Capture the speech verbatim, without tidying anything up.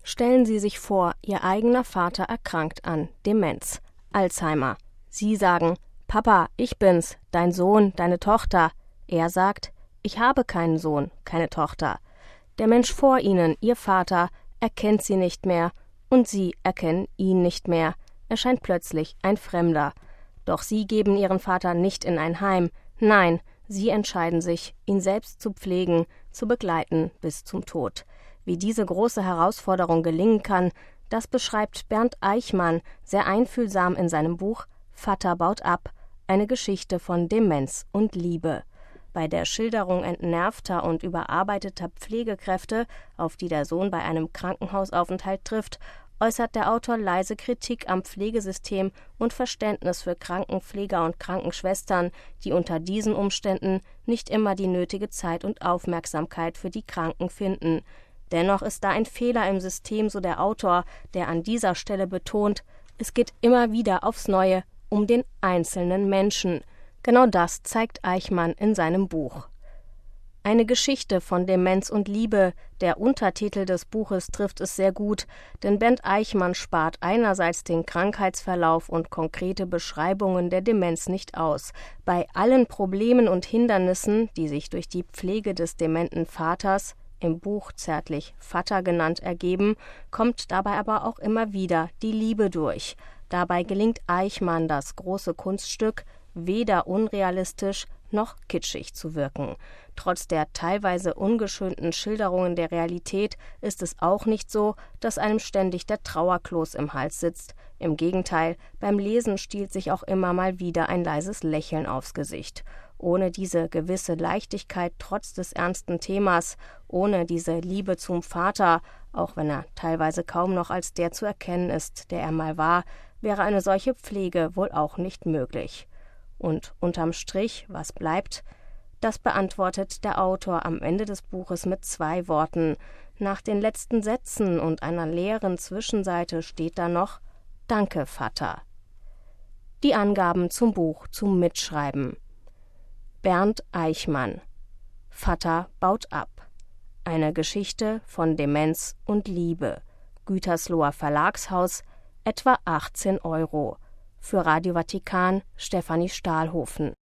Stellen Sie sich vor, Ihr eigener Vater erkrankt an Demenz, Alzheimer. Sie sagen: »Papa, ich bin's, dein Sohn, deine Tochter.« Er sagt: »Ich habe keinen Sohn, keine Tochter.« Der Mensch vor Ihnen, Ihr Vater, erkennt Sie nicht mehr und Sie erkennen ihn nicht mehr. Er scheint plötzlich ein Fremder. Doch Sie geben Ihren Vater nicht in ein Heim. Nein, Sie entscheiden sich, ihn selbst zu pflegen, zu begleiten bis zum Tod. Wie diese große Herausforderung gelingen kann, das beschreibt Bernd Eichmann sehr einfühlsam in seinem Buch »Vater baut ab – eine Geschichte von Demenz und Liebe«. Bei der Schilderung entnervter und überarbeiteter Pflegekräfte, auf die der Sohn bei einem Krankenhausaufenthalt trifft, äußert der Autor leise Kritik am Pflegesystem und Verständnis für Krankenpfleger und Krankenschwestern, die unter diesen Umständen nicht immer die nötige Zeit und Aufmerksamkeit für die Kranken finden. Dennoch ist da ein Fehler im System, so der Autor, der an dieser Stelle betont, es geht immer wieder aufs Neue um den einzelnen Menschen. Genau das zeigt Eichmann in seinem Buch. Eine Geschichte von Demenz und Liebe, der Untertitel des Buches trifft es sehr gut, denn Bernd Eichmann spart einerseits den Krankheitsverlauf und konkrete Beschreibungen der Demenz nicht aus. Bei allen Problemen und Hindernissen, die sich durch die Pflege des dementen Vaters, im Buch zärtlich Vater genannt, ergeben, kommt dabei aber auch immer wieder die Liebe durch. Dabei gelingt Eichmann das große Kunststück, weder unrealistisch noch kitschig zu wirken. Trotz der teilweise ungeschönten Schilderungen der Realität ist es auch nicht so, dass einem ständig der Trauerkloß im Hals sitzt. Im Gegenteil, beim Lesen stiehlt sich auch immer mal wieder ein leises Lächeln aufs Gesicht. Ohne diese gewisse Leichtigkeit trotz des ernsten Themas, ohne diese Liebe zum Vater, auch wenn er teilweise kaum noch als der zu erkennen ist, der er mal war, wäre eine solche Pflege wohl auch nicht möglich. Und unterm Strich, was bleibt? Das beantwortet der Autor am Ende des Buches mit zwei Worten. Nach den letzten Sätzen und einer leeren Zwischenseite steht da noch: »Danke, Vater.« Die Angaben zum Buch zum Mitschreiben. Bernd Eichmann. Vater baut ab. Eine Geschichte von Demenz und Liebe. Gütersloher Verlagshaus, etwa achtzehn Euro. Für Radio Vatikan Stefanie Stahlhofen.